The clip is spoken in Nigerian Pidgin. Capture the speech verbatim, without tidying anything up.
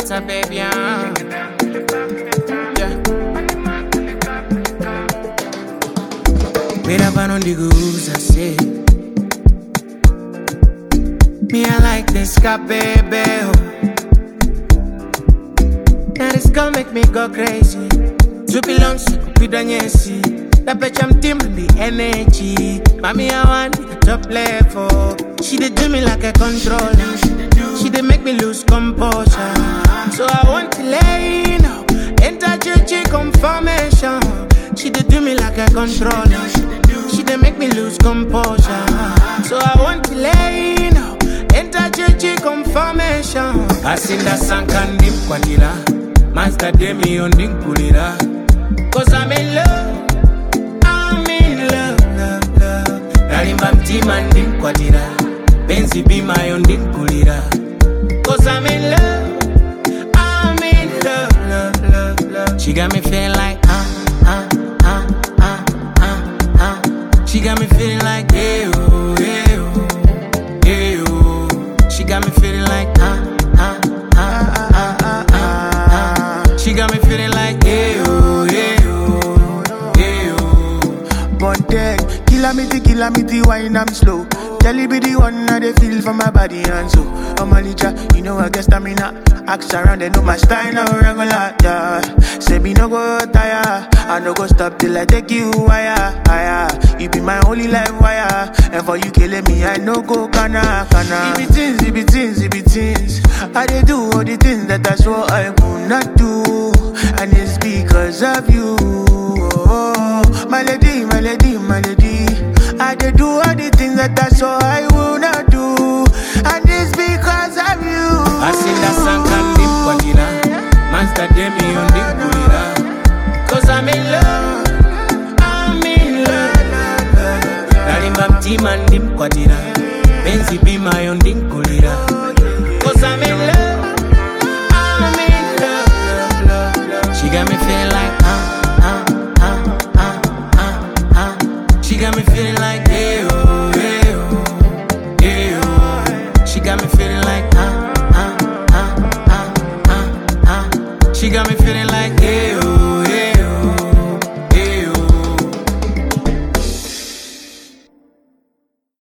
matter, baby. Uh. Yeah. Wait up on the goose, I say. Me, I like this guy, baby. Oh. Now this girl make me go crazy. To belong to Kudanyesi. That bitch I'm team the energy. Mommy, I want the top level. She did do me like a controller. She did make me lose composure. So I want to lay now. Enter G confirmation. She did do me like a controller. She did make me lose composure. So I want to lay now. Enter G confirmation. I seen that song and deep quadilla. Master Demi on Ding Pulira. Cause I'm in love. I'm in love, love, love. Narimbam team and Ding Quadira. Benzi be my own Ding Pulira. Cause I'm in love. I'm in love, love, love, love. She got me feeling like uh, uh, uh, uh, uh, uh. She got me feeling like hey oh, hey oh, hey oh. She got me feeling like uh, uh, uh, uh, uh, uh, uh. She got me feeling like hey oh, hey oh, hey oh. Bontek, kilamity, kilamity, wine I'm slow. Jelly be the one I they feel for my body and so. I'm a licha, you know I get stamina. Ask around, they know my style now regular, yeah. Say me no go tire, I no go stop till I take you higher, higher. You be my only life wire, and for you killing me, I no go kana, kana. It be things, it be things, it be things. I they do all the things that I swore I would not do, and it's because of you. Oh, my lady, my lady, my lady. I they do all the things that I swore I would not do, and it's because of you. I seen that song and deep quadilla. Master Demi on Ding Pulira. Cause I'm in love. I'm in love. Narimbam team and Dim Quadira. Benzi be my own Ding Pulira. Cause I'm in love. I'm in love, love, love, love. She got me feeling like uh, uh, uh, uh, uh, uh. She got me feeling like hey oh, hey oh, hey oh. She got me feeling like uh.